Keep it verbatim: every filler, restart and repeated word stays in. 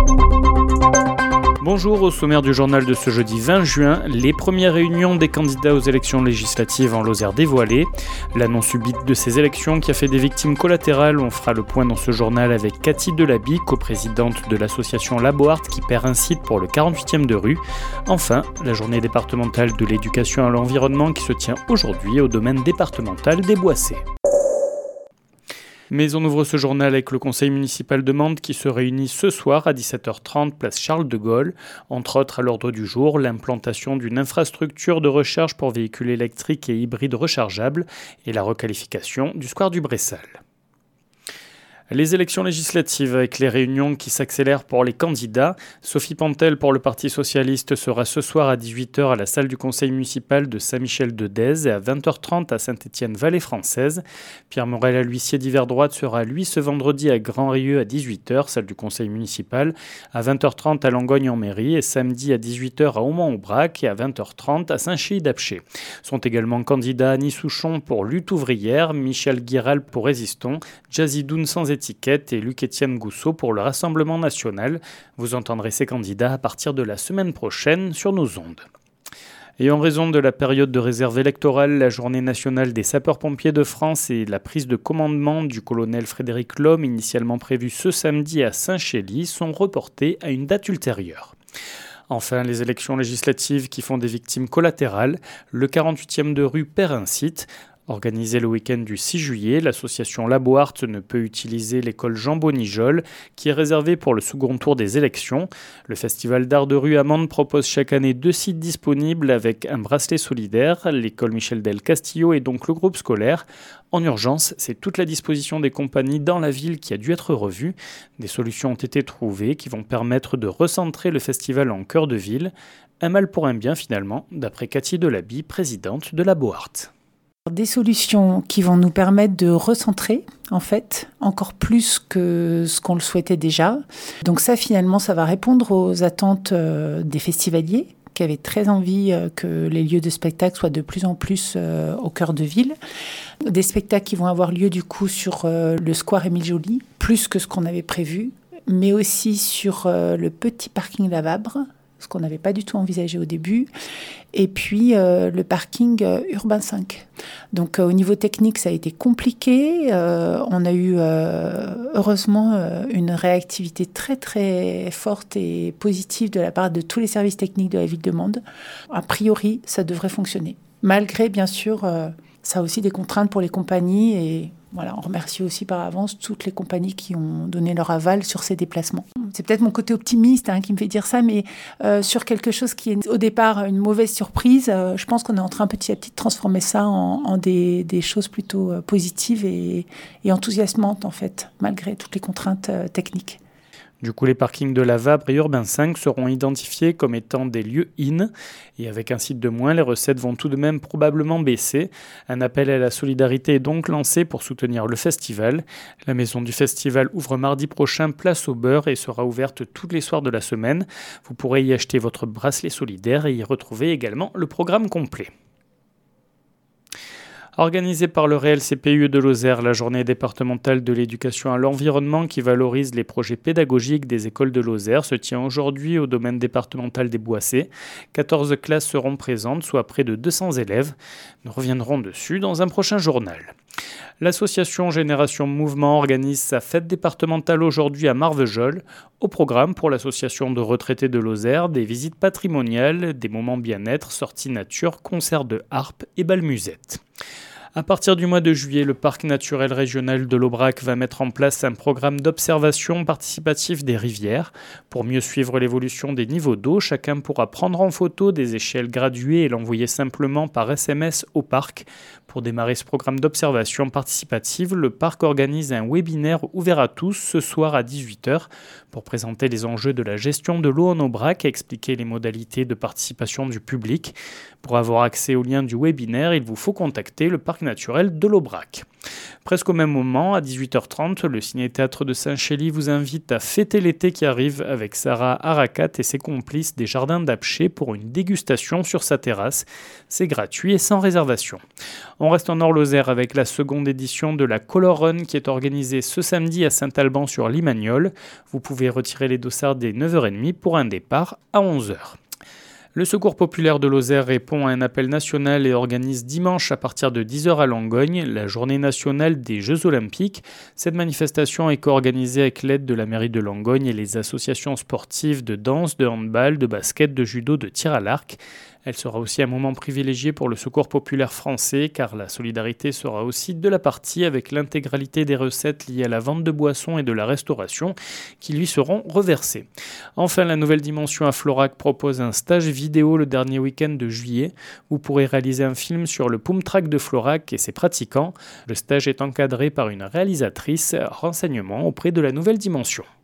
Bonjour, au sommaire du journal de ce jeudi vingt juin, les premières réunions des candidats aux élections législatives en Lozère dévoilées. L'annonce subite de ces élections qui a fait des victimes collatérales, on fera le point dans ce journal avec Cathy Delaby, coprésidente de l'association Laboart qui perd un site pour le quarante-huitième de rue. Enfin, la journée départementale de l'éducation à l'environnement qui se tient aujourd'hui au domaine départemental des Boissés. Mais on ouvre ce journal avec le conseil municipal de Mende qui se réunit ce soir à dix-sept heures trente, place Charles de Gaulle. Entre autres, à l'ordre du jour, l'implantation d'une infrastructure de recharge pour véhicules électriques et hybrides rechargeables et la requalification du square du Bressal. Les élections législatives avec les réunions qui s'accélèrent pour les candidats. Sophie Pantel pour le Parti socialiste sera ce soir à dix-huit heures à la salle du conseil municipal de Saint-Michel-de-Dèze et à vingt heures trente à Saint-Étienne-Vallée-Française. Pierre Morel à l'huissier d'hiver droite sera lui ce vendredi à Grand-Rieux à dix-huit heures, salle du conseil municipal, à vingt heures trente à Langogne-en-Mairie et samedi à dix-huit heures à Aumont-Aubrac et à vingt heures trente à Saint-Chély-d'Apcher. Sont également candidats Annie Souchon pour Lutte ouvrière, Michel Guiral pour Résistons, Jazzy Doun sans étiquette et Luc-Étienne Gousseau pour le Rassemblement national. Vous entendrez ces candidats à partir de la semaine prochaine sur nos ondes. Et en raison de la période de réserve électorale, la journée nationale des sapeurs-pompiers de France et la prise de commandement du colonel Frédéric Lhomme, initialement prévue ce samedi à Saint-Chély, sont reportées à une date ultérieure. Enfin, les élections législatives qui font des victimes collatérales, le quarante-huitième de rue perd un site. Organisé le week-end du six juillet, l'association Laboart ne peut utiliser l'école Jean Bonijol, qui est réservée pour le second tour des élections. Le festival d'art de rue à Mende propose chaque année deux sites disponibles avec un bracelet solidaire. L'école Michel del Castillo et donc le groupe scolaire. En urgence, c'est toute la disposition des compagnies dans la ville qui a dû être revue. Des solutions ont été trouvées qui vont permettre de recentrer le festival en cœur de ville. Un mal pour un bien finalement, d'après Cathy Delaby, présidente de Laboart. Des solutions qui vont nous permettre de recentrer, en fait, encore plus que ce qu'on le souhaitait déjà. Donc ça, finalement, ça va répondre aux attentes euh, des festivaliers qui avaient très envie euh, que les lieux de spectacle soient de plus en plus euh, au cœur de ville. Des spectacles qui vont avoir lieu, du coup, sur euh, le square Émile Joly, plus que ce qu'on avait prévu, mais aussi sur euh, le petit parking Lavabre, ce qu'on n'avait pas du tout envisagé au début, et puis euh, le parking euh, Urbain cinq. Donc euh, au niveau technique, ça a été compliqué. Euh, on a eu euh, heureusement euh, une réactivité très très forte et positive de la part de tous les services techniques de la ville de Mende. A priori, ça devrait fonctionner. Malgré, bien sûr, euh, ça a aussi des contraintes pour les compagnies et voilà, on remercie aussi par avance toutes les compagnies qui ont donné leur aval sur ces déplacements. C'est peut-être mon côté optimiste hein, qui me fait dire ça, mais euh, sur quelque chose qui est au départ une mauvaise surprise, euh, je pense qu'on est en train petit à petit de transformer ça en, en des, des choses plutôt euh, positives et, et enthousiasmantes en fait, malgré toutes les contraintes euh, techniques. Du coup, les parkings de Lavabre et Urbain cinq seront identifiés comme étant des lieux in. Et avec un site de moins, les recettes vont tout de même probablement baisser. Un appel à la solidarité est donc lancé pour soutenir le festival. La maison du festival ouvre mardi prochain place au beurre et sera ouverte tous les soirs de la semaine. Vous pourrez y acheter votre bracelet solidaire et y retrouver également le programme complet. Organisée par le Réel C P U de Lozère, la journée départementale de l'éducation à l'environnement qui valorise les projets pédagogiques des écoles de Lozère se tient aujourd'hui au domaine départemental des Boissés. quatorze classes seront présentes, soit près de deux cents élèves. Nous reviendrons dessus dans un prochain journal. L'association Génération Mouvement organise sa fête départementale aujourd'hui à Marvejols. Au programme pour l'association de retraités de Lozère, des visites patrimoniales, des moments bien-être, sorties nature, concerts de harpe et bal musette. À partir du mois de juillet, le parc naturel régional de l'Aubrac va mettre en place un programme d'observation participative des rivières. Pour mieux suivre l'évolution des niveaux d'eau, chacun pourra prendre en photo des échelles graduées et l'envoyer simplement par S M S au parc. Pour démarrer ce programme d'observation participative, le parc organise un webinaire ouvert à tous ce soir à dix-huit heures pour présenter les enjeux de la gestion de l'eau en Aubrac et expliquer les modalités de participation du public. Pour avoir accès au lien du webinaire, il vous faut contacter le parc naturel de l'Aubrac. Presque au même moment, à dix-huit heures trente, le Ciné-Théâtre de Saint-Chély vous invite à fêter l'été qui arrive avec Sarah Arakat et ses complices des Jardins d'Apcher pour une dégustation sur sa terrasse. C'est gratuit et sans réservation. On reste en Nord-Lozère avec la seconde édition de la Color Run qui est organisée ce samedi à Saint-Alban-sur-Limagnole. Vous pouvez retirer les dossards dès neuf heures trente pour un départ à onze heures. Le Secours populaire de Lozère répond à un appel national et organise dimanche à partir de dix heures à Langogne la journée nationale des Jeux Olympiques. Cette manifestation est co-organisée avec l'aide de la mairie de Langogne et les associations sportives de danse, de handball, de basket, de judo, de tir à l'arc. Elle sera aussi un moment privilégié pour le Secours populaire français car la solidarité sera aussi de la partie avec l'intégralité des recettes liées à la vente de boissons et de la restauration qui lui seront reversées. Enfin, la Nouvelle Dimension à Florac propose un stage vidéo le dernier week-end de juillet. Vous pourrez réaliser un film sur le Pum Track de Florac et ses pratiquants. Le stage est encadré par une réalisatrice. Renseignements auprès de la Nouvelle Dimension.